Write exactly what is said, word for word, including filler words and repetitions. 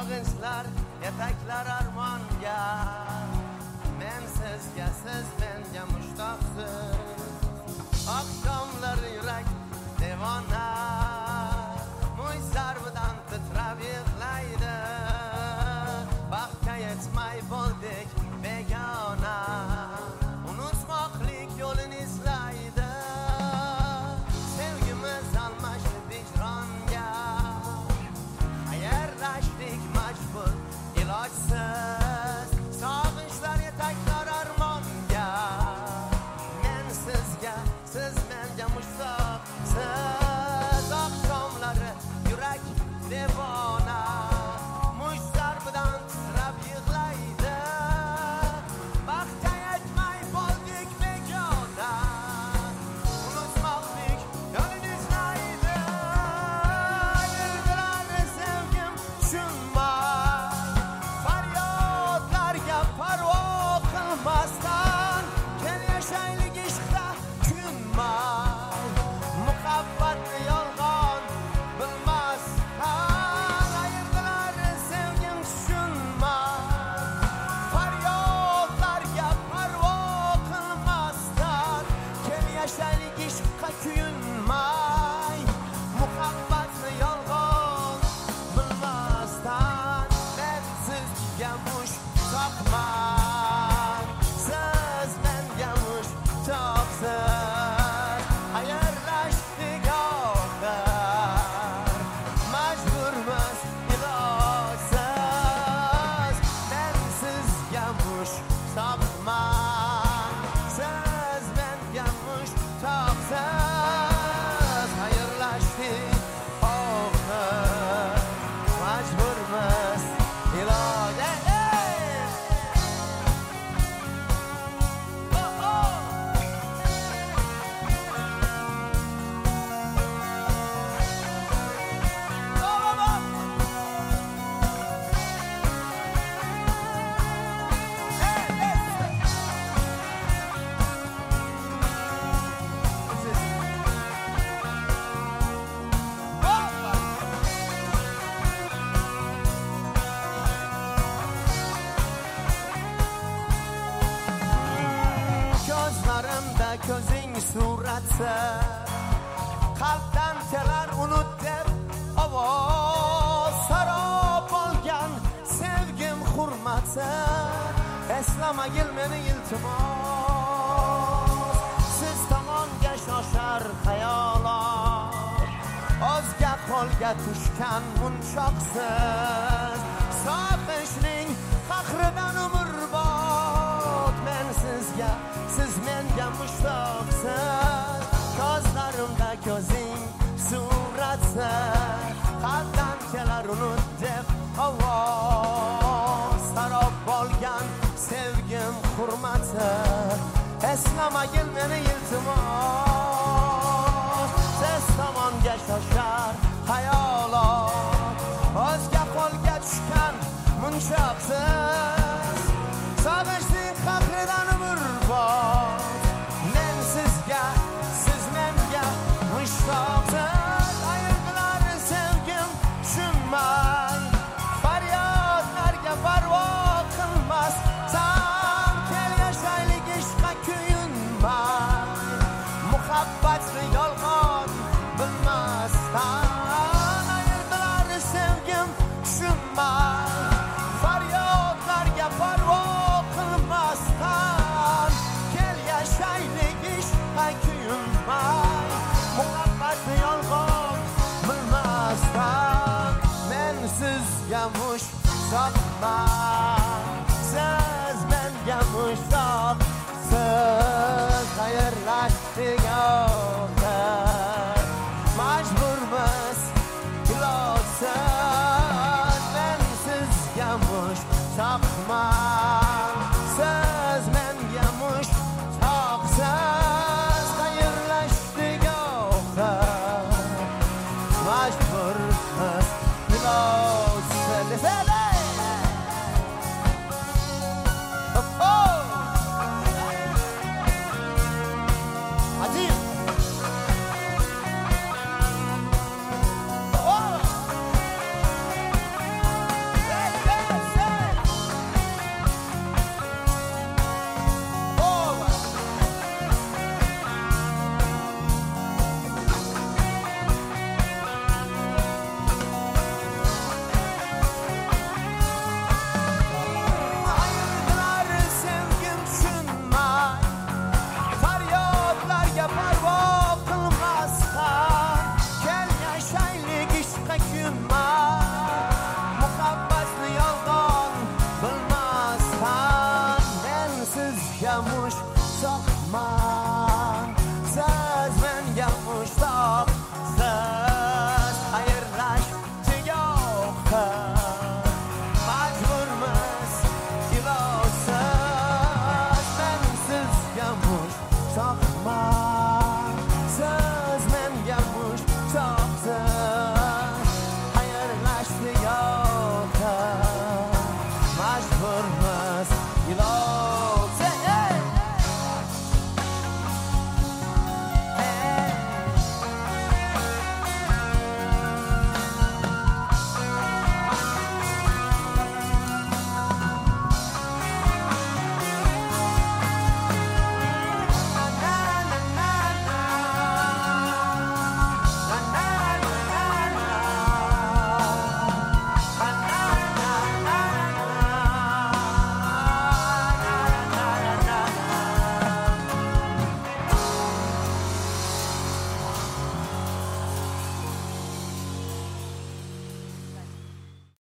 Sog'inchlar yetaklar armonga, men sizga, siz menga mushtoqsiz. Oqshomlar yurak devona, mo'y zarbidan titrab yig'laydi. Baxtga yetmay bo'ldik begona, unutmoqlik yo'lini izlaydi. Sevgimiz almashdi hijronga, ayirlashdik majbur ilojsiz. Sog'inchlar yetaklar armonga, men sizga, siz menga mushtoqsiz. Oqshomlari yurak devona, mush zarbidan titrab yig'laydi. Baxtga yetmay bo'ldik begona, unutmoqlik yo'lini izlaydi. Yildilarni sevgim tushunmay, faryodlarga parvo qilmasdan, kel yashaylik ishqda kuyunmay, muhabbatni yolg'on bilmasdan. Ayirdilarni sevgim tushunmay, faryodlarga parvo qilmasdan, kel yashaylik ishqqa kuyunmay, muhabbatni yolg'on bilmasdan. Men sizga mushtoqman, siz menga mushtoqsiz. Ayirlashdik oxir, majburmiz ilojsiz. Men sizga mushtoqman, siz menga mushtoqsiz. Ayirlashdik oxir, majburmiz ilojsiz. Ko'zlarimda ko'zing surati, qalbdan kelar unut deb ovoz. Sarob bo'lgan sevgim hurmati, eslamagil meni iltimos. Siz tomonga shoshar xayolot, ozga qo'lga tushgan munchoqsiz. Sog'inchning qahridan umrbod, men sizga, siz menga mushtoqsiz. Ko'zlarimda ko'zing surati, qalbdan kelar unut deb ovoz. Sarob bo'lgan sevgim hurmati, eslamagil meni iltimos. Siz tomonga shoshar xayolot, ozga qo'lga tushgan munchoqsiz. Sog'inchning qahridan umrbod, men sizga, siz menga mushtoqsiz. Ayirdilarni sevgim tushunmay, faryodlarga parvo qilmasdan, kel yashaylik ishqqa kuyunmay, muhabbatni yolg'on bilmasdan. Ayirdilarni sevgim tushunmay, faryodlarga parvo qilmasdan, kel yashaylik ishqqa kuyunmay, muhabbatni yolg'on bilmasdan. Men sizga mushtoqman, siz menga mushtoqsiz. Xayrlashdik oxir, majburmiz ilojsiz. Men sizga mushtoqman, siz menga mushtoqsiz. Xayrlashdik oxir, majburmiz ilojsiz. Aziz ko'rmas iloji